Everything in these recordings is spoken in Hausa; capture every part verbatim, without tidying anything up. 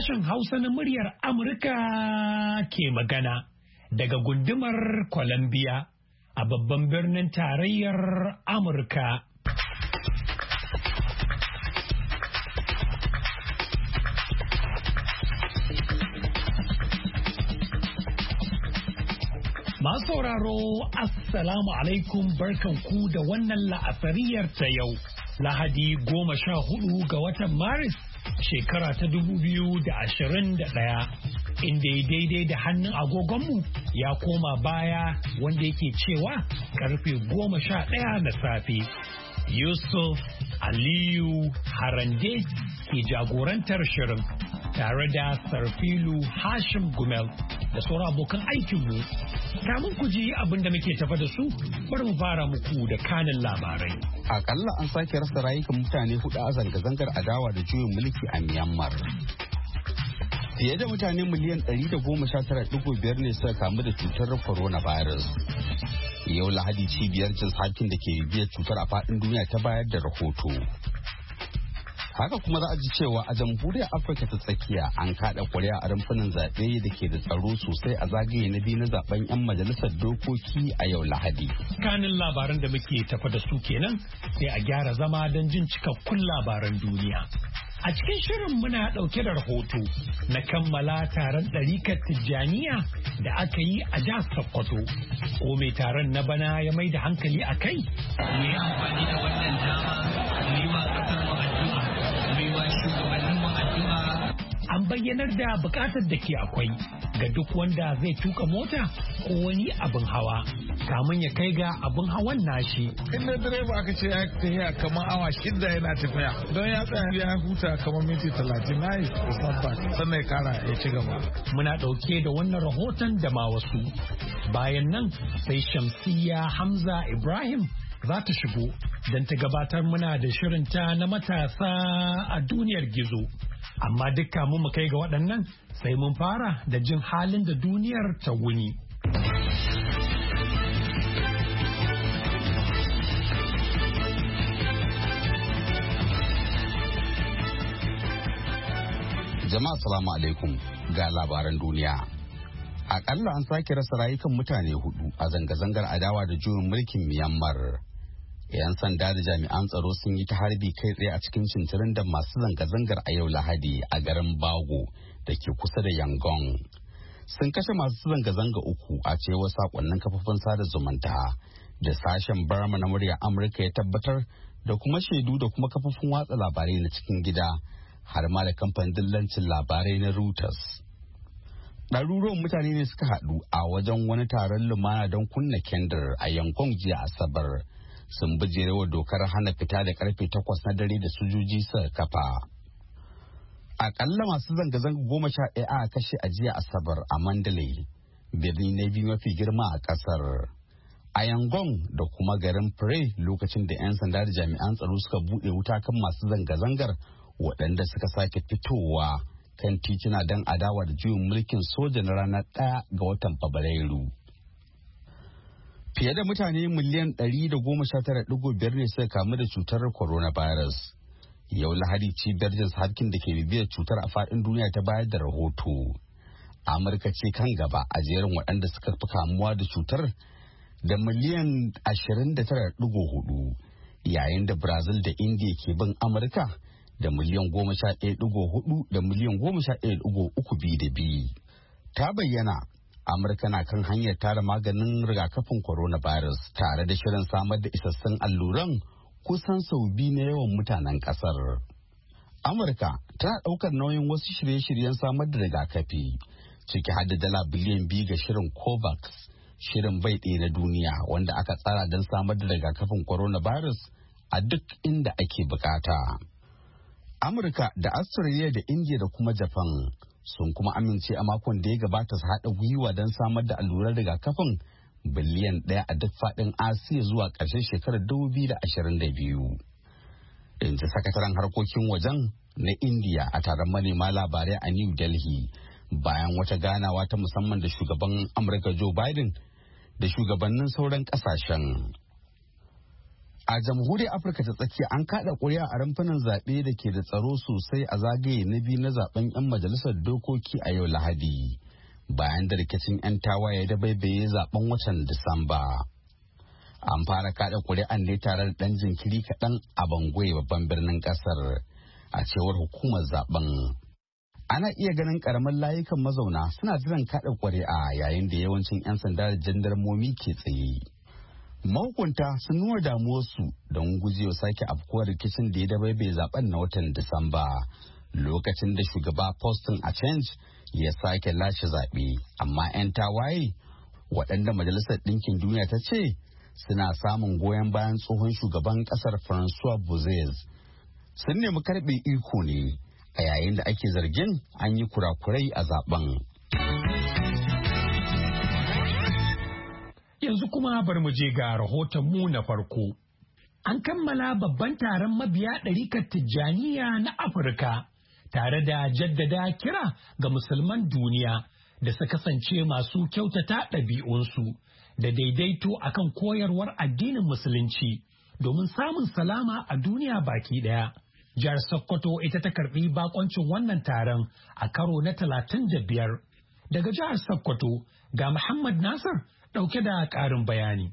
Sashen Hausa na muryar Amurka ke magana daga gundumar Columbia a babban birnin tarayyar Amurka. Masu sauraro, Assalamu alaikum, barkanku da wannan la'asariyar ta yau, Lahadi goma sha hudu ga watan Maris, shekara ta dubu biyu da ashirin da ɗaya, inda ya daidai da hannun agogonmu ya koma baya wanda yake cewa karfe goma sha ɗaya na safe. Yusuf Aliyu Harande ke jagorantar shirin tare da Sarfilu Hashim Gumel da sauran abokan aikinmu. Kamun ku ji abin da muke tafa da su, bari mu fara muku da kanin labarai. Akalla an sake rasa rayukan mutane hudu a zanga-zangar adawa da juyin mulki a Myanmar. Fiye da mutane miliyan ɗari da goma sha tara ɗigo biyar ne suka kamu da cutar coronavirus. Yau Lahadi cibiyar Johns Hopkins da ke bibiyar cutar a faɗin duniya ta bayar da rahoto. Haka kuma za a ji cewa a jamhuriyar Afirka ta tsakiya an kaɗa ƙuri'a a rumfunan zaɓe da ke da tsaro sosai a zagaye na biyu na zaben 'yan majalisar dokoki a yau Lahadi. Kanin labaran da muke tafa da su kenan sai a gyara zama don jin cikakkun labaran duniya. A cikin shirin muna ɗauke da rahoto na kammala taron ɗarikar Tijjaniya da aka yi a jihar Sokoto. Ko mai taron na bana ya mai da hankali a kai? Mu yi amfani da wannan dama mu yi wa ƙasar mu addu'a, mu yi wa shugabannin mu addu'a. An bayyanar da buƙatar da ke akwai ga duk wanda zai tuka mota ko wani abin hawa kamun ya kai ga abin hawan nashi. Inda direba aka ce ya tafiya kamar awa shida yana tafiya don ya tsaya ya huta kamar minti talatin na yi sannan ya kara ya ci gaba. Muna ɗauke da wannan rahoton da ma wasu. Bayan nan sai Shamsiyya Hamza Ibrahim za ta shigo don ta gabatar muna da shirinta na matasa a duniyar gizo. Amma dukka mu kai ga waɗannan sai mun fara da jin halin da duniyar ta wuni. Jama'a salamu alaikum ga labaran duniya. Akalla an sake rasa rayukan mutane hudu a zanga-zangar adawa da juyin mulkin Myanmar. 'Yan sanda da jami'an tsaro sun yi ta harbi kai tsaye a cikin cincirin da masu zanga-zangar a yau Lahadi a garin Bago da ke kusa da Yangon. Sun kashe masu zanga-zanga uku a cewar sakonnin kafafen sada zumunta da sashen Burma na muryar Amurka ya tabbatar da kuma shaidu da kuma kafofin watsa labarai na cikin gida har ma da kamfanin dillancin labarai na Reuters. Ɗaruruwan mutane ne suka haɗu a wajen wani taron lumana don kunna kendir a Yangon jiya Asabar. Sun bijirewa dokar hana fita da karfe takwas na dare da sojoji suka kafa. Akalla masu zanga-zanga goma sha ɗaya a kashe a jiya Asabar a Mandalay, birni na biyu mafi girma a ƙasar. A Yangon da kuma garin Phrae lokacin da 'yan sanda da jami'an tsaro suka buɗe wuta kan masu zanga-zangar waɗanda suka sake fitowa kan tituna don adawa da juyin mulkin soja na ranar ɗaya ga watan Fabrairu. Fiye da mutane miliyan ɗari da goma sha tara ɗigo biyar ne suka kamu da cutar coronavirus. Yau Lahadi cibiyar Johns Hopkins da ke bibiyar cutar a faɗin duniya ta bayar da rahoto. Amurka ce kan gaba a jerin waɗanda suka fi kamuwa da cutar da miliyan ashirin da tara ɗigo hudu, yayin da Brazil da India ke bin Amurka da miliyan goma sha ɗaya ɗigo hudu da miliyan goma sha ɗaya ɗigo uku biyu da biyu. Ta bayyana Amurka na kan hanyar tara maganin rigakafin coronavirus tare da shirin samar da isassun alluran kusan sau biyu na yawan mutanen kasar. Amurka tana ɗaukar nauyin wasu shirye-shiryen samar da rigakafi, ciki har da dala biliyan biyu ga shirin COVAX, shirin bai ɗaya na duniya wanda aka tsara don samar da rigakafin coronavirus a duk inda ake bukata. Amurka da Australia da India da kuma Japan sun kuma amince a makon da ya gabata su haɗa gwiwa don samar da allurar rigakafin biliyan ɗaya a duk faɗin Asiya zuwa ƙarshen shekarar dubu biyu da ashirin da biyu. In ji sakataren harkokin wajen na India a taron manema labarai a New Delhi bayan wata ganawa ta musamman da shugaban Amurka Joe Biden da shugabannin sauran ƙasashen. A jamhuriyar Afirka ta tsakiya an kaɗa ƙuri'a a rumfunan zaɓe da ke da tsaro sosai a zagaye na biyu na zaben 'yan majalisar dokoki a yau Lahadi. Bayan da rikicin 'yan tawaye da baibaye zaben watan Disamba. An fara kaɗa ƙuri'an ne tare da ɗan jinkiri kaɗan a Bangui babban birnin ƙasar a cewar hukumar zaben. Ana iya ganin ƙaramin layukan mazauna suna jiran kaɗa ƙuri'a yayin da yawancin 'yan sanda da jandarmomi ke tsaye. Mahukunta sun nuna damuwarsu don gujewa sake afkuwar rikicin da ya dabaibe zaben na watan Disamba lokacin da shugaba Faustin Archange ya sake lashe zaɓe. Amma 'yan tawaye waɗanda Majalisar Ɗinkin Duniya ta ce suna samun goyon bayan tsohon shugaban ƙasar Francois Bozez sun nemi karɓe iko ne a yayin da ake zargin an yi kurakurai a zaben. Yanzu kuma bar mu je ga rahoton mu na farko. An kammala babban taron mabiya ɗarikar Tijjaniya na Afirka tare da jaddada kira ga musulman duniya da su kasance masu kyautata ɗabi'unsu da daidaito akan koyarwar addinin musulunci domin samun salama a duniya baki ɗaya. Jihar Sokoto ita ta karɓi bakoncin wannan taron a karo na talatin da biyar. Daga jihar Sokoto ga Muhammad Nasir ɗauke da ƙarin bayani.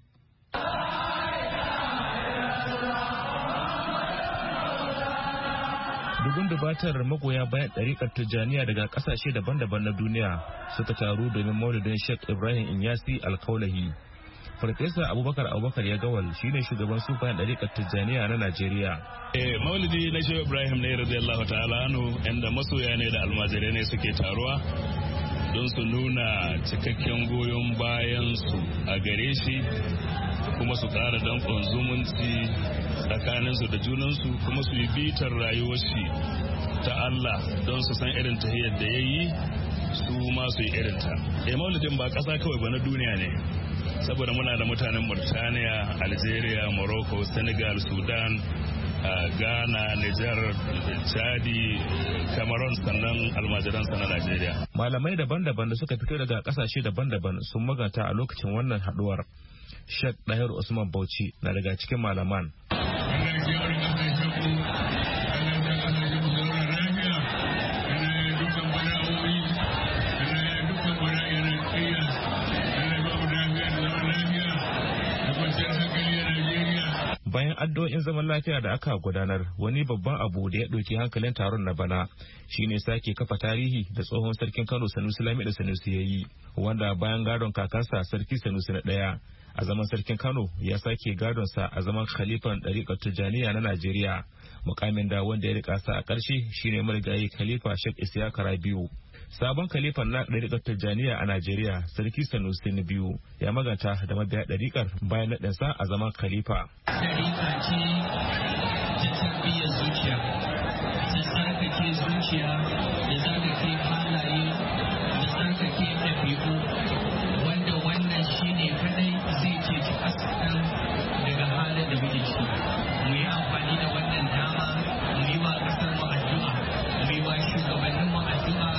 Dubun dubatar magoya bayan ɗariƙar Tijjaniya daga ƙasashe daban-daban na duniya suka taru domin maulidin Sheikh Ibrahim Inyasi Alkaulahi. Farfesa Abubakar Abubakar ya gawal shine shugaban sufayen ɗariƙar Tijjaniya na Najeriya. Eh, maulidi na Sheikh Ibrahim ne radiyallahu ta'ala anhu, inda masoya ne da almajirai ne suke taruwa don su nuna cikakken goyon bayansu a gare shi, kuma su ƙara danƙon zumunci tsakaninsu da junansu, kuma su yi bitar rayuwar shi ta Allah don su san irin tahiyar da ya yi su ma su yi irinta. E maulidin ba ƙasa kawai ba na duniya ne, saboda muna da mutanen Murtaniya, Algeria, Morocco, Senegal, Sudan, Uh, Ghana, Niger, Chadi, Cameroon, sannan almajiransa na Najeriya. Malamai daban-daban da suka fito daga kasashe daban-daban sun magata a lokacin wannan haduwar. Sheikh Dahir Usman Bauchi na daga cikin malaman. Bayan addu'o'in zaman lafiya da aka gudanar, wani babban abu da ya ɗauki hankalin taron na bana shine sake kafa tarihi da tsohon sarkin Kano Sanusi Lamido Sanusi ya yi, wanda bayan gadon kakansa Sarki Sanusi na ɗaya a zaman sarkin Kano ya sake gadonsa a zaman khalifan ɗariƙar Tijjaniya na Najeriya. Mukamin da wanda ya rika sa a ƙarshe shine marigayi Khalifa Sheikh Isiyaka Rabiu. Sabon khalifan na ɗariƙar Tijjaniya a Najeriya, Sarki Sanusi na biyu, ya maganta da mabiya ɗariƙar bayan naɗinsa a zaman khalifa. Ɗariƙa ce ta tarbiyyar zuciya, ta tsarkake zuciya, da tsarkake halaye, da tsarkake ɗabi'u, wanda wannan shi ne kadai zai ceci ƙasar daga halin da muke ciki. Mu yi amfani da wannan dama, mu yi wa ƙasar mu addu'a, mu yi wa shugabannin mu addu'a.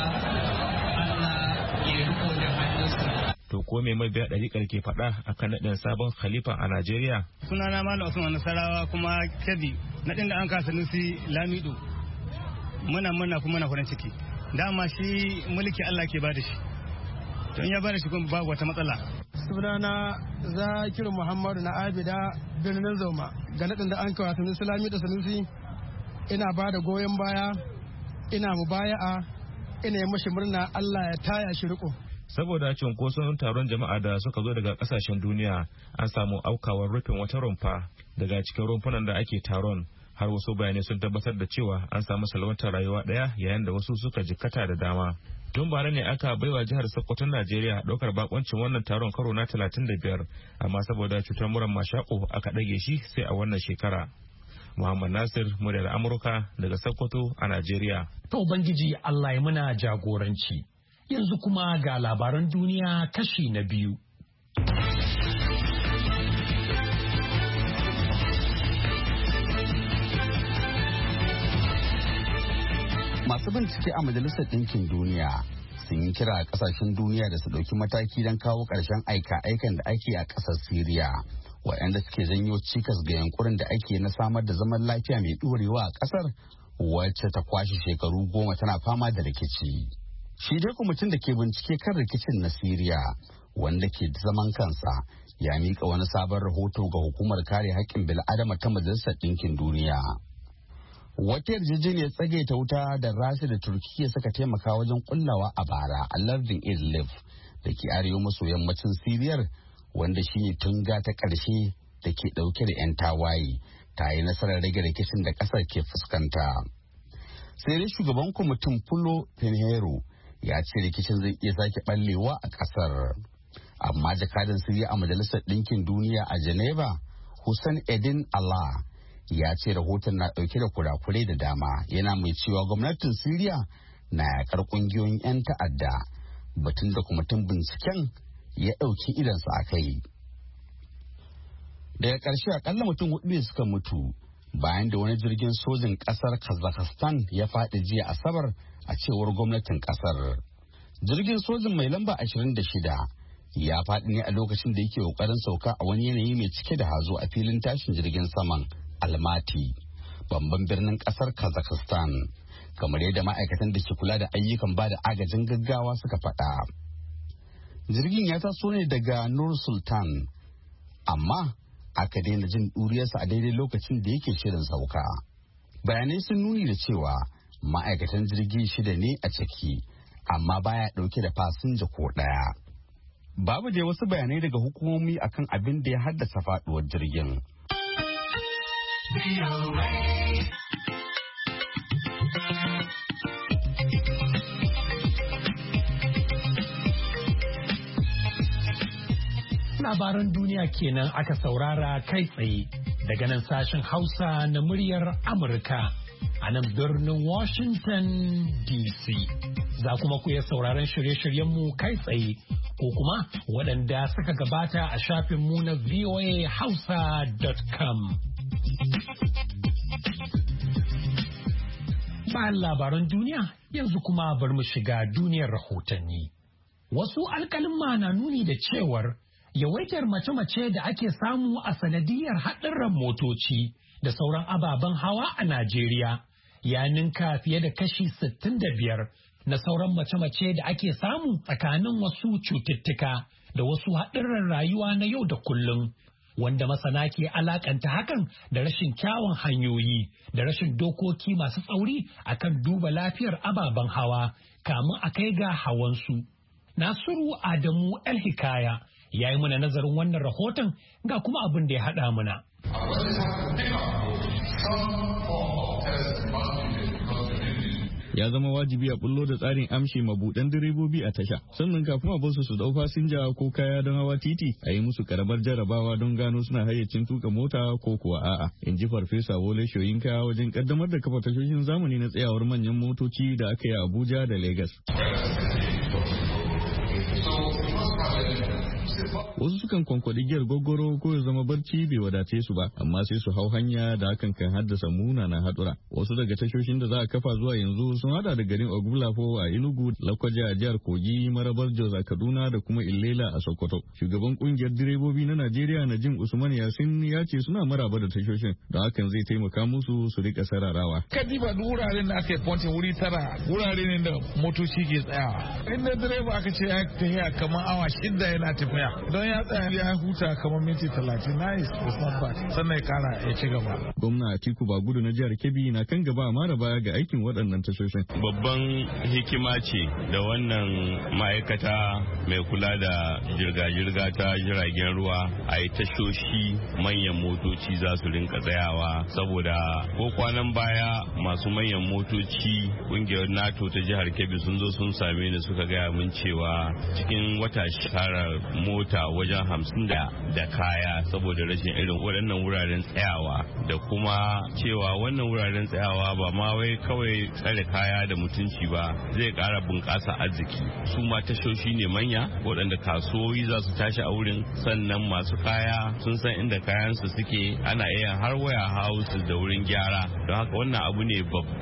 To ko me mabiya ɗariƙar ke faɗa akan naɗin sabon khalifa a Najeriya? Sunana Malam Usman Nasarawa kuma Kebbi, naɗin da an kasa Sanusi Lamido. Muna muna kuma na farin ciki. Dama shi mulki Allah ke bada shi. To in ya bada shi kuma babu wata matsala. Sunana Zakiru Muhammadu na Abida birnin Zoma. Ga naɗin da an kawo Sanusi Lamido Sanusi, ina bada goyon baya, ina mubaya'a, ina yi mashi murna Allah ya taya shi riko. Saboda cunkoson taron jama'a da suka zo daga kasashen duniya, an samu aukawar rufin wata rumfa daga cikin rumfunan da ake taron, har wasu bayanai sun tabbatar da cewa an samu salwantar rayuwa daya yayin da wasu suka jikkata da dama. Tun bara ne aka baiwa jihar Sokoto Najeriya daukar bakoncin wannan taron karo na talatin da biyar, amma saboda cutar muran mashako aka ɗage shi sai a wannan shekara. Muhammad Nasir, muryar Amurka daga Sokoto a Najeriya. To Ubangiji Allah ya muna jagoranci. Yanzu kuma ga labaran duniya kashi na biyu. Masu bincike a Majalisar Ɗinkin Duniya sun yi kira a ƙasashen duniya da su ɗauki mataki don kawo ƙarshen aika-aikan da ake a ƙasar Siriya, waɗanda suke janyo cikas ga yankurin da ake na samar da zaman lafiya mai ɗorewa a ƙasar wacce ta kwashe shekaru goma tana fama da rikici. Shi dai kwamitin da ke bincike kan rikicin na Siriya wanda ke zaman kansa ya miƙa wani sabon rahoto ga hukumar kare haƙƙin bil'adama ta Majalisar Ɗinkin Duniya. Wata yarjejeniyar tsagaita wuta da Rasha da Turkiyya suka taimaka wajen kullawa a bara a lardin Idlib da ke arewa maso yammacin Siriyar wanda shine tunga ta ƙarshe da ke ɗauke da 'yan tawaye ta yi nasarar rage rikicin da ƙasar ke fuskanta. Sai dai shugaban kwamitin Pulo Pinheiro ya ce rikicin zai iya sake ɓallewa a ƙasar. Amma jakadan Siriya a Majalisar Ɗinkin Duniya a Geneva, Hussein Edin Allah, ya ce rahoton na ɗauke da kurakurai da dama, yana mai cewa gwamnatin Siriya na yakar ƙungiyoyin 'yan ta'adda, batun da kwamitin binciken ya ɗauki idansa a kai. Daga ƙarshe akalla mutum hudu ne suka mutu bayan da wani jirgin sojin ƙasar Kazakhstan ya faɗi jiya Asabar a cewar gwamnatin ƙasar. Jirgin sojin mai lamba ashirin da shida ya faɗi ne a lokacin da yake ƙoƙarin sauka a wani yanayi mai cike da hazo a filin tashin jirgin saman Almaty, babban birnin ƙasar Kazakhstan, kamar yadda ma'aikatan da ke kula da ayyukan ba da agajin gaggawa suka faɗa. Jirgin ya taso ne daga Nur Sultan, amma aka daina jin ɗuriyarsa a daidai lokacin da yake shirin sauka. Bayanai sun nuni da cewa ma'aikatan jirgi shida ne a ciki, amma baya ɗauke da fasinja ko ɗaya. Babu dai wasu bayanai daga hukumomi akan abin da ya haddasa faɗuwar jirgin. Labaran duniya kenan aka saurara kai tsaye daga nan sashen Hausa na muryar Amurka a nan birnin Washington D C. Za kuma ku iya sauraron shirye-shiryenmu kai tsaye ko kuma waɗanda suka gabata a shafinmu na v o a hausa dot com. Bayan labaran duniya yanzu kuma bar mu shiga duniyar rahotanni. Wasu alƙalin na nuni da cewar yawaitar mace-mace da ake samu a sanadiyar haɗurran motoci da sauran ababen hawa a Najeriya ya ninka fiye da kashi sittin da biyar na sauran mace-mace da ake samu tsakanin wasu cututtuka da wasu haɗurran rayuwa na yau da kullum, wanda masana ke alakanta hakan da rashin kyawun hanyoyi da rashin dokoki masu tsauri akan duba lafiyar ababen hawa kamun a kai ga hawansu. Nasiru Adamu El Hikaya ya yi mana nazarin wannan rahoton ga kuma abin da ya haɗa muna. Ya zama wajibi a bullo da tsarin amshe mabudan direbobi a tasha, sannan kafin a basu su dau fasinja ko kaya don hawa titi a yi musu karamar jarabawa don gano suna hayyacin tuka mota ko kuwa a'a, in ji farfesa Wole Shoyinka wajen kaddamar da kafa tashoshin zamani na tsayawar manyan motoci da aka yi a Abuja da Lagos. Wasu sukan kwankwaɗi giyar gwaggwaro ko ya zama barci bai wadace su ba, amma sai su hau hanya da hakan kan haddasa munanan haɗura. Wasu daga tashoshin da za a kafa zuwa yanzu sun hada da garin Ogbulafo a Enugu, Lakwaja a jihar Kogi, Marabar Jos a Kaduna da kuma Illela a Sokoto. Shugaban kungiyar direbobi na Najeriya Najim Usman Yasin ya ce suna maraba da tashoshin, da hakan zai taimaka musu su rika sararawa. Kadiba duk wuraren da aka yi pontin wuri tara wurare ne da motoci ke tsayawa. Inda direba aka ce ya tafiya kamar awa shida yana tafiya. Don ya tsaya ya huta kamar minti talatin na is not bad sannan ya kara ya ci gaba. Gwamna Atiku Bagudu na jihar Kebbi na kan gaba mara baya ga aikin waɗannan tashoshin. Babban hikima ce da wannan ma'aikata mai kula da jirga-jirga ta jiragen ruwa a yi tashoshi manyan motoci za su rinka tsayawa, saboda ko kwanan baya masu manyan motoci kungiyar NATO ta jihar Kebbi sun zo sun same ni suka gaya min cewa cikin wata shekarar mota wajen hamsin da da kaya saboda rashin irin waɗannan wuraren tsayawa, da kuma cewa wannan wuraren tsayawa ba ma wai kawai tsare kaya da mutunci ba, zai ƙara bunƙasa arziki. Su ma tashoshi ne manya waɗanda kasuwoyi za su tashi a wurin, sannan masu kaya sun san inda kayansu suke, ana iya har waya houses da wurin gyara. Don haka wannan abu ne babba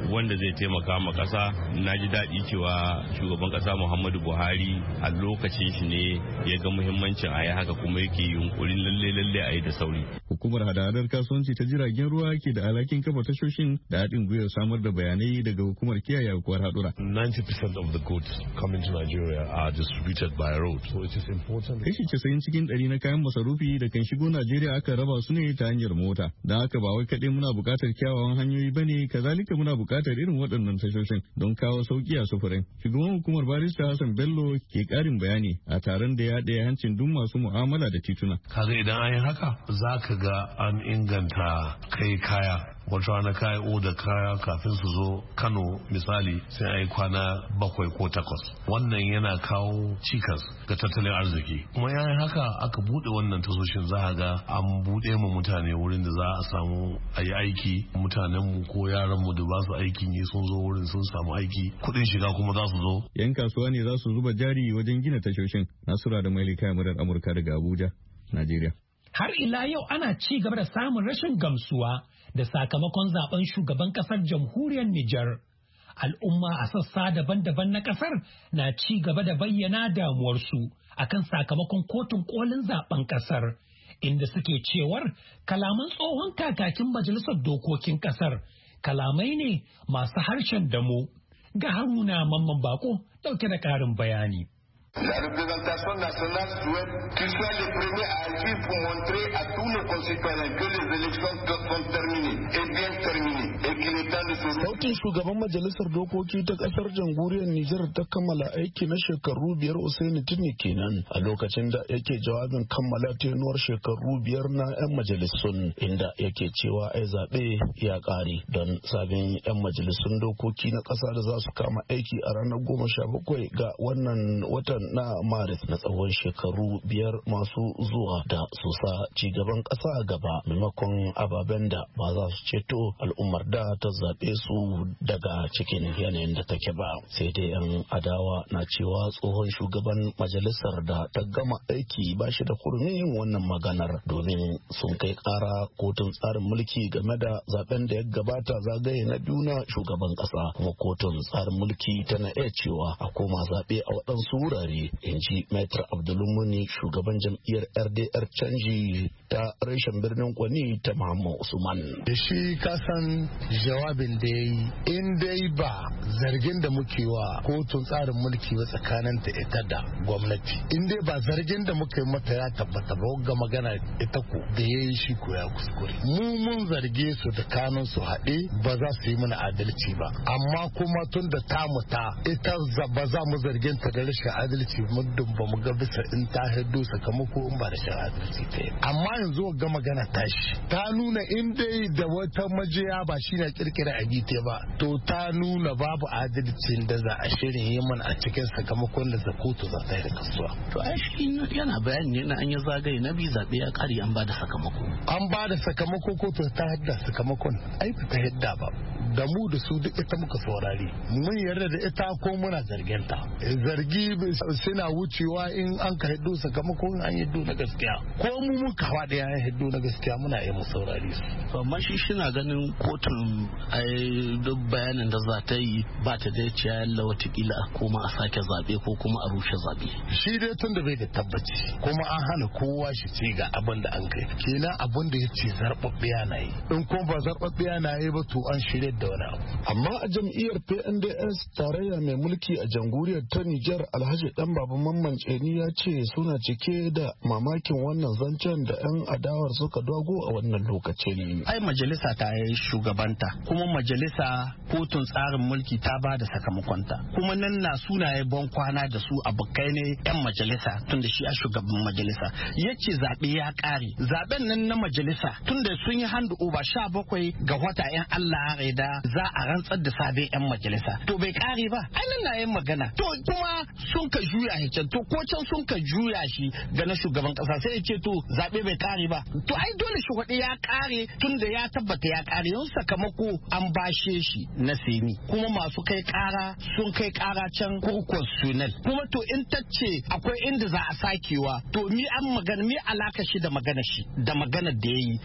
wanda zai taimaka ma ƙasa. Na ji daɗi cewa shugaban ƙasa Muhammadu Buhari a lokacin shi ne ya ga muhimmancin a yi haka kuma yake yunkurin lalle lalle a yi da sauri. Hukumar hada-hadar kasuwanci ta jiragen ruwa ke da alhakin kafa tashoshin da haɗin gwiwar samar da bayanai daga hukumar kiyaye aukuwar haɗura. ninety percent of the goods coming to Nigeria are distributed by road, so it is important. Kashi casa'in cikin ɗari na kayan masarufi da kan shigo Najeriya aka raba su ne ta hanyar mota. Don haka ba wai kaɗai muna buƙatar kyawawan hanyoyi ba ne, kazalika muna buƙatar irin waɗannan tashoshin don kawo sauƙi a sufurin. Shugaban hukumar Barista Hassan Bello ke ƙarin bayani a taron da ya ɗaya hancin duk masu mu'amala da tituna. Kaga idan an yi haka za ka ga an inganta kai kaya. Wata rana kayi oda kaya kafin su zo Kano misali sai a yi kwana bakwai ko takwas. Wannan yana kawo cikas ga tattalin arziki. Kuma yayin haka aka bude wannan tasoshin za a ga an bude mu mutane wurin da za a samu a yi aiki. Mutanenmu ko yaranmu da ba su aikin yi sun zo wurin sun samu aiki. Kuɗin shiga kuma za su zo. Yan kasuwa ne za su zuba jari wajen gina tashoshin. Nasura da Mailika murar Amurka daga Abuja, Najeriya. Har ila yau ana ci gaba da samun rashin gamsuwa da sakamakon zaben shugaban kasar jamhuriyar Nijar. Al'umma a sassa daban-daban na kasar na ci gaba da bayyana damuwarsu akan sakamakon kotun kolin zaben kasar, inda suke cewar kalaman tsohon kakakin majalisar dokokin kasar kalamai ne masu harshen damo. Ga Haruna Mamman Bako dauke da ƙarin bayani. La représentation nationale souhaite qu'ils soient les premiers à agir pour montrer à tous nos concitoyens que les élections sont terminées et bien terminées et qu'il est temps de se... Sautin shugaban majalisar dokoki ta kasar jamhuriyar Nijar ta kammala aiki na shekaru biyar Usaini Tini kenan a lokacin da yake jawabin kammala tenuwar shekaru biyar na 'yan majalisun inda yake cewa ai zaɓe ya ƙare don sabin 'yan majalisun dokoki na ƙasa da za su kama aiki a ranar goma sha bakwai ga wannan watan na Maris na tsawon shekaru biyar masu zuwa da su sa cigaban ƙasa gaba maimakon ababen da ba za su ceto al'ummar da ta zaɓe su daga cikin yanayin da take ba. Sai dai 'yan adawa na cewa tsohon shugaban majalisar da ta gama aiki ba shi da hurumin yin wannan maganar domin sun kai ƙara kotun tsarin mulki game da zaben da ya gabata zagaye na biyu na shugaban ƙasa, kuma kotun tsarin mulki tana iya cewa a koma zaɓe a waɗansu wurare, in ji Maitre Abdulmuni shugaban jam'iyyar R D R canji ta reshen birnin Kwani ta Muhammad Usman. Da shi kasan jawabin da ya yi in dai ba zargin da muke wa kotun tsarin mulki ba tsakanin ta ita da gwamnati, in dai ba zargin da muka yi mata ya tabbata ba ga magana ita ko da ya yi shi ko ya kuskure. Mu mun zarge su da kanun su haɗe ba za su yi mana adalci ba, amma kuma tun da tamu ta ita ba za mu zargin ta da rashin adalci muddin ba mu ga bisa in ta hiddo sakamako in ba da shan adalci ta yi. Amma yanzu ga magana tashi ta nuna in dai da wata majiya ba shi na kirkira a gite ba, to ta nuna babu adalcin da za a shirin yi mana a cikin sakamakon da zakoto za ta yi da kasuwa. To ai shi yana bayani ne na an yi zagaye na bi zaɓe ya ƙare an ba da sakamako. An ba da sakamako ko to ta hadda sakamakon ai ba ta hadda ba. Da mu da su duk ita muka saurari. Mun yarda da ita ko muna zargin ta. Zargi suna wucewa in an ka hiddo sakamakon an hiddo na gaskiya. Ko mu muka faɗi an hiddo na gaskiya muna yi mu saurari su. To amma shi shina ganin kotun ai duk bayanin da za ta yi ba ta da ciya yalla watakila a koma a sake zaɓe ko kuma a rushe zaɓe. Shi dai tun da bai da tabbaci kuma an hana kowa shi ce ga abin da an kai. Kenan abin da ya ce zarɓaɓɓiya na yi. In kuma ba zarɓaɓɓiya na yi ba to an shirya da wani abu. Amma a jam'iyyar P N D S tarayya mai mulki a jamhuriyar ta Nijar Alhaji Dan Baba Mamman Ceni ya ce suna cike da mamakin wannan zancen da 'yan adawar suka dogo a wannan lokacin. Ai majalisa ta yi shugabanta kuma majalisa kotun tsarin mulki ta ba da sakamakonta kuma nan na sunaye ban kwana da su abokai ne 'yan majalisa tun da shi a shugaban majalisa ya ce zaɓe ya ƙare zaɓen nan na majalisa tun da sun yi hand over sha bakwai ga wata 'yan Allah ya da za a rantsar da sabon 'yan majalisa to bai ƙare ba ai nan na yin magana to kuma sun ka juya shi can to ko can sun ka juya shi ga na shugaban ƙasa sai ya ce to zaɓe bai ƙare ba to ai dole shi waɗe ya ƙare tun da ya tabbata ya ƙare yau sakamako an bashe shi na seni kuma masu kai ƙara sun kai ƙara can kurkun sunal kuma to in tace akwai inda za a sakewa to mi an magana mi alaka shi da magana shi da magana da yayi ai ba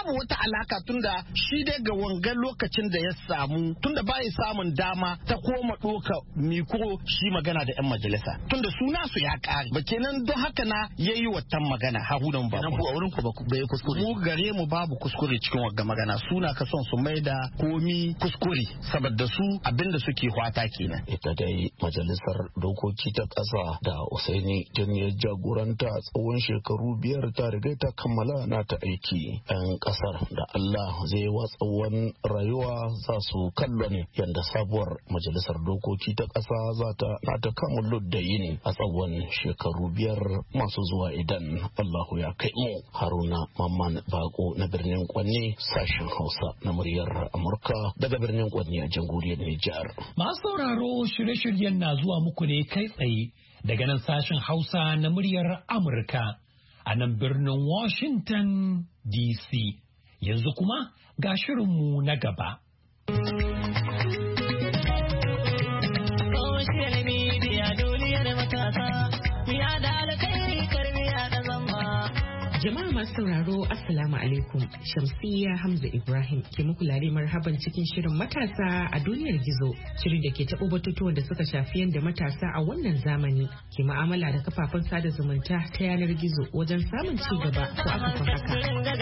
babu wata alaka tunda shi dai ga wangan lokacin da ya samu tunda bai samun dama ta koma doka mikro shi magana da yan majalisa tunda suna su ya kare ba kenan don haka na yayi watan magana hahunan ba ku a wurin ku ba bai kuskure mu gare mu babu kuskure cikin wagga magana suna ka son su maida komi kuskure saboda su abinda suke hwata kenan ita dai majalisar dokoki ta ƙasa da Usaini tun ya jagoranta tsawon shekaru biyar ta riga ta kammala na ta aiki yan ƙasar da Allah zai wa tsawon rayuwa za su kallon yadda sabuwar majalisar dokoki ta ƙasa za ta na ta kamun da yini a tsawon shekaru biyar masu zuwa idan Allahu ya kai mu. Haruna Mamman Bako na birnin Kwanne sashen Hausa na muryar Amurka daga birnin Kwanne a jamhuriyar Nijar. Masu sauraro shirye-shiryen na zuwa muku ne kai tsaye daga nan sashen Hausa na muryar Amurka a nan birnin Washington D C. Yanzu kuma ga shirinmu na gaba. Jama'a masu sauraro Assalamu alaikum. Shamsiyya Hamza Ibrahim ke muku lare marhaban cikin shirin matasa a duniyar gizo. Shirin da ke taɓo batutuwan da suka shafi yadda matasa a wannan zamani ke ma'amala da kafafen sada zumunta ta yanar gizo wajen samun ci gaba ko akasin haka.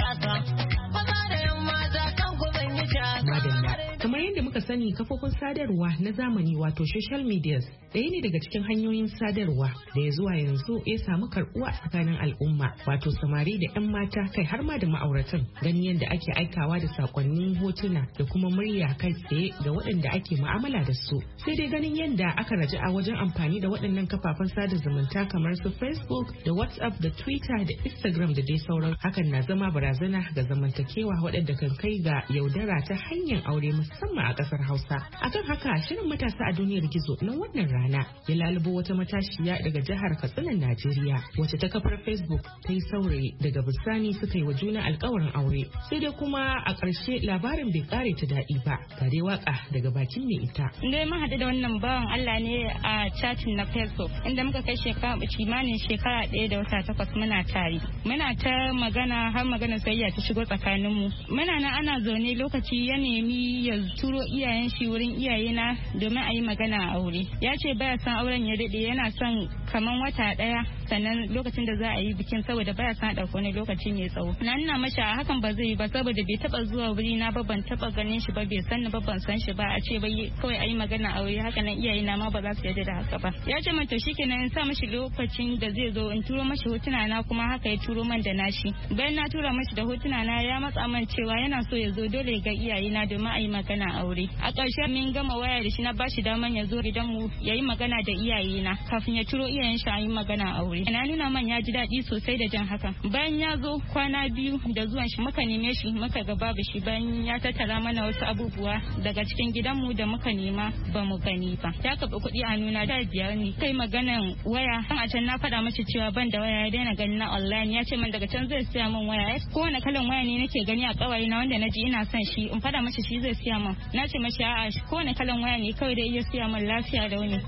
Madalla. Kamar yadda muka sani kafofin sadarwa na zamani wato social medias ɗaya ne daga cikin hanyoyin sadarwa da ya zuwa yanzu ya samu karɓuwa a tsakanin al'umma wato samari da 'yan mata kai har ma da ma'auratan ganin yadda ake aikawa da sakonnin hotuna da kuma murya kai tsaye ga waɗanda ake mu'amala da su. Sai dai ganin yadda aka raja a wajen amfani da waɗannan kafafen sada zumunta kamar su Facebook da WhatsApp da Twitter da Instagram da dai sauran hakan na zama barazana ga zamantakewa waɗanda kan kai ga yaudara ta hanyar aure musamman a ƙasar Hausa. Akan haka shirin matasa a duniyar gizo na wannan rana ya lalubo wata matashiya daga jihar Katsina Najeriya wacce ta kafar Facebook ta yi saurayi daga bisani suka yi wa juna alkawarin aure sai dai kuma a ƙarshe labarin bai ƙare ta daɗi ba ga dai waka daga bakin mai ita. Dai mun haɗu da wannan bawan Allah ne a chatin na Facebook inda muka kai shekara kimanin shekara ɗaya da wata takwas muna tare muna ta magana har magana soyayya ta shigo tsakaninmu muna nan ana zaune lokaci ya nemi ya turo iyayen shi wurin iyayena domin a yi magana a aure ya ce baya son auren ya daɗe yana son kaman wata ɗaya sannan lokacin da za a yi bikin saboda baya son a ɗauki wani lokaci mai tsawo na nuna masha hakan ba zai yi ba saboda bai taɓa zuwa wuri na ba ban taɓa ganin shi ba bai san ni ba ban san shi ba a ce bai kawai a yi magana a aure haka nan iyayena ma ba za su yarda da haka ba ya ce min to shikenan in sa mashi lokacin da zai zo in turo mashi hotuna na kuma haka ya turo man da nashi bayan na tura mashi da hotuna na ya matsa man cewa yana so ya zo dole ga iyayena domin a yi magana aure a ƙarshe min gama waya da shi na bashi daman ya zo gidan mu ya yi magana da iyayena kafin ya turo iyayen shi a yi magana aure na nuna man ya ji daɗi sosai da jan haka bayan ya zo kwana biyu da zuwan shi muka neme shi muka ga babu shi bayan ya tattara mana wasu abubuwa daga cikin gidanmu da muka nema ba mu gani ba ya karɓi kuɗi a nuna da biyar ne kai maganan waya kan a can na faɗa mashi cewa ban da waya ya daina gani na online ya ce min daga can zai siya min waya kowane kalan waya ne nake gani a kawai na wanda naji ina son shi in faɗa mashi shi zai siya min na ce mashi a'a kowane kalan waya ne kawai da iya siya min lafiya da wani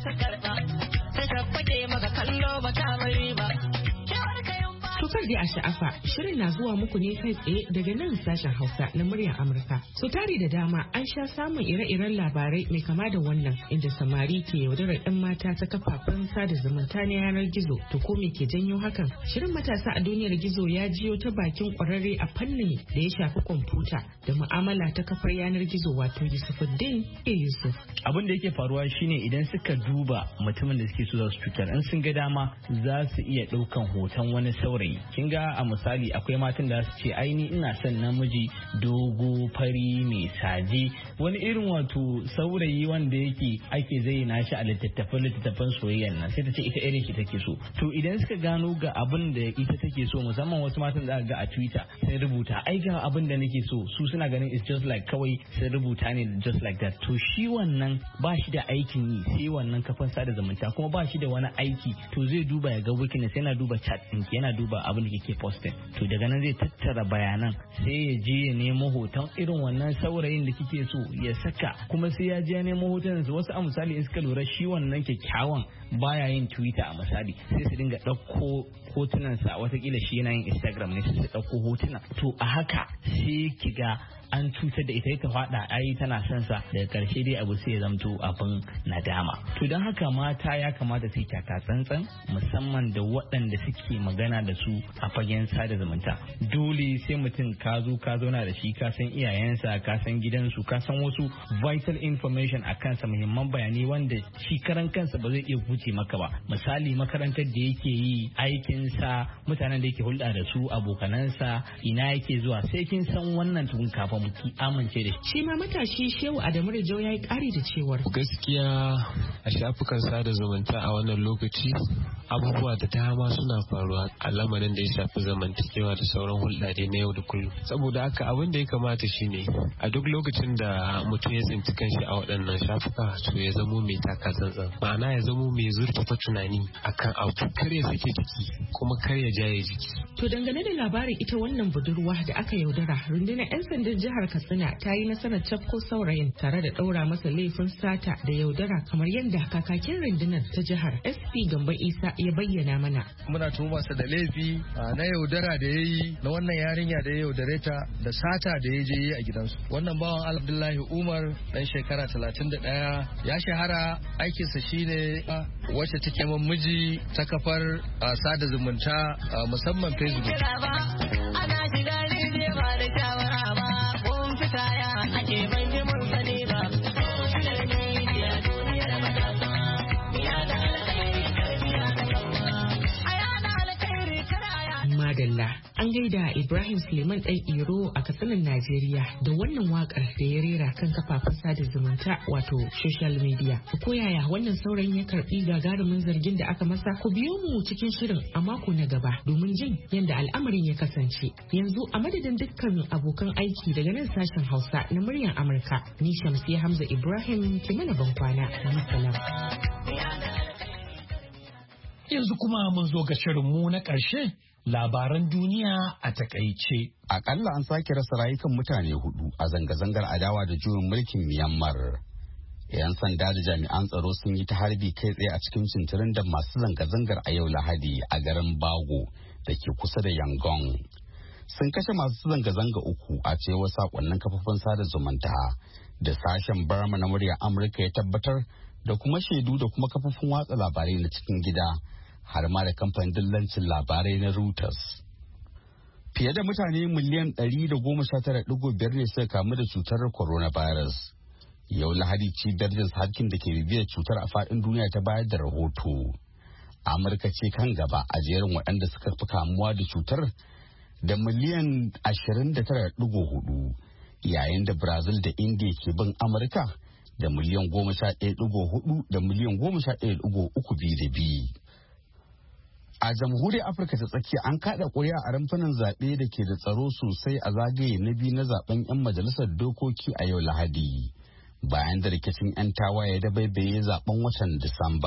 sai ka fade maka kallo ba ta bari ba Tukar da a sha'afa shirin na zuwa muku ne kai tsaye daga nan sashen Hausa na muryar Amurka. So tari da dama an sha samun ire-iren labarai mai kama da wannan inda samari ke yaudarar 'yan mata ta kafafen sada zumunta na yanar gizo to ko me ke janyo hakan? Shirin matasa a duniyar gizo ya jiyo ta bakin kwararre a fannin da ya shafi kwamfuta da mu'amala ta kafar yanar gizo wato Yusufuddin A Yusuf. Abin da yake faruwa shine idan suka duba mutumin da suke so za su cutar in sun ga dama za su iya ɗaukan hoton wani saurayi kin ga a misali akwai matan da su ce aini ina son namiji dogo fari mai saje wani irin wato saurayi wanda yake ake zayyana shi a littattafan littattafan soyayyan nan sai ta ce ita irin shi take so to idan suka gano ga abin da ita take so musamman wasu matan da ga a Twitter sai rubuta ai ga abin da nake so su suna ganin it's just like kawai sai rubuta ne just like that to shi wannan ba shi da aikin yi sai wannan kafan sada zumunta kuma ba shi da wani aiki to zai duba ya ga weakness yana duba chat ɗinki yana duba abin da kike posting to daga nan zai tattara bayanan sai ya je ya nemo hoton irin wannan saurayin da kike so ya saka kuma sai ya je ya nemo hoton wasu a misali in suka lura shi wannan kyakkyawan baya yin Twitter a misali sai su dinga ɗauko hotunansa watakila shi yana yin Instagram ne sai su ɗauko hotuna to a haka sai ki ga an cutar da ita ita faɗa ai tana son sa daga karshe dai abu sai ya zamto abin nadama to don haka mata ya kamata su yi taka tsantsan musamman da waɗanda suke magana da su a fagen sada zumunta dole sai mutum ka zo ka zauna da shi ka san iyayensa ka san gidansu ka san wasu vital information a kansa muhimman bayanai wanda shi karan kansa ba zai iya wuce maka ba misali makarantar da yake yi aikinsa mutanen da yake hulɗa da su abokanansa ina yake zuwa sai kin san wannan tukun kafin ki amince da shi ma matashi Shehu Adamu Rijau ya yi ƙari da cewar gaskiya a shafukan sada zumunta a wannan lokaci abubuwa da dama suna faruwa a lamarin da ya shafi zamantakewa da sauran hulɗa na yau da kullum saboda haka abin da ya kamata shine a duk lokacin da mutum ya tsinci kanshi a waɗannan shafuka to ya zamo mai taka tsantsan ma'ana ya zamo mai zurfafa tunani akan abu kar ya sake jiki kuma kar ya jaye jiki to dangane da labarin ita wannan budurwa da aka yaudara rundunar 'yan sandan jihar Katsina ta yi nasarar cafko saurayin tare da ɗaura masa laifin sata da yaudara kamar yadda kakakin rundunar ta jihar S P Gambo Isa ya bayyana mana. Muna tuhuma sa da laifi na yaudara da ya yi na wannan yarinya da ya yaudare ta da sata da ya je yi a gidansu. Wannan bawan Abdullahi Umar dan shekara talatin da ɗaya ya shahara aikinsa shine wacce take man miji ta kafar sada zumunta musamman Facebook. Ana shiga ne ba da shawara ba. Kaya ake ban ji mun sani ba. Madalla an gaida Ibrahim Suleiman ɗan Iro a Katsinan Najeriya da wannan wakar da ya rera kan kafafen sada zumunta wato social media. Ko yaya wannan sauran ya karbi gagarumin zargin da aka masa ku biyo mu cikin shirin a mako na gaba domin jin yadda al'amarin ya kasance. Yanzu a madadin dukkan abokan aiki daga nan sashen Hausa na muryar Amurka ni Shamsiyya Hamza Ibrahim ke mana bankwana. Salam. Yanzu kuma mun zo ga shirinmu na ƙarshe labaran duniya a takaice. Akalla an sake rasa rayukan mutane hudu a zanga-zangar adawa da juyin mulkin Myanmar. 'Yan sanda da jami'an tsaro sun yi ta harbi kai tsaye a cikin cintirin da masu zanga-zangar a yau Lahadi a garin Bago da ke kusa da Yangon. Sun kashe masu zanga-zanga uku a cewar sakonnin kafafen sada zumunta da sashen Burma na murya Amurka ya tabbatar da kuma shaidu da kuma kafofin watsa labarai na cikin gida har ma da kamfanin dillancin labarai na Reuters. Fiye da mutane miliyan ɗari da goma sha tara ɗigo biyar ne suka kamu da cutar coronavirus. Yau Lahadi cibiyar Johns Hopkins da ke bibiyar cutar a faɗin duniya ta bayar da rahoto. Amurka ce kan gaba a jerin waɗanda suka fi kamuwa da cutar da miliyan ashirin da tara ɗigo hudu, yayin da Brazil da India ke bin Amurka da miliyan goma sha ɗaya ɗigo hudu da miliyan goma sha ɗaya ɗigo uku biyu da biyu. A jamhuriyar Afirka ta tsakiya an kaɗa ƙuri'a a rumfunan zaɓe da ke da tsaro sosai a zagaye na biyu na zaɓen 'yan majalisar dokoki a yau Lahadi, bayan da rikicin 'yan tawaye da baibaye zaɓen watan Disamba.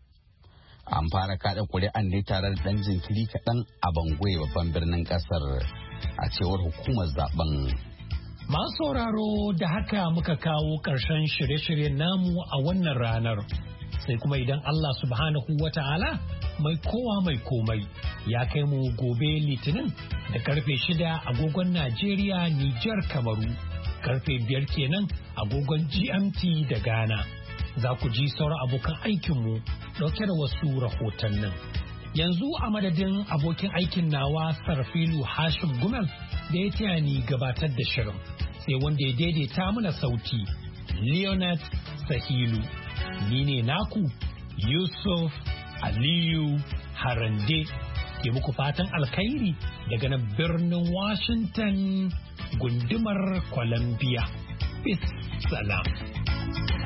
An fara kaɗa ƙuri'an ne tare da ɗan jinkiri kaɗan a Bangui babban birnin ƙasar, a cewar hukumar zaɓen. Masu sauraro da haka muka kawo ƙarshen shirye-shiryen namu a wannan ranar. Sai kuma idan Allah subhanahu wa ta'ala mai kowa mai komai ya kai mu gobe Litinin da karfe shida agogon Najeriya, Nijar, Kamaru, karfe biyar kenan agogon G M T da Ghana. Za ku ji sauran abokan aikinmu ɗauke da wasu rahotannin. Yanzu a madadin abokin aikin nawa Sarfilu Hashim Gumel da ya taya ni gabatar da shirin, sai wanda ya daidaita mana sauti Leonard Sahilu. Ni ne naku Yusuf Aliyu Harande ke muku fatan alkhairi daga nan birnin Washington gundumar Columbia. Peace salam.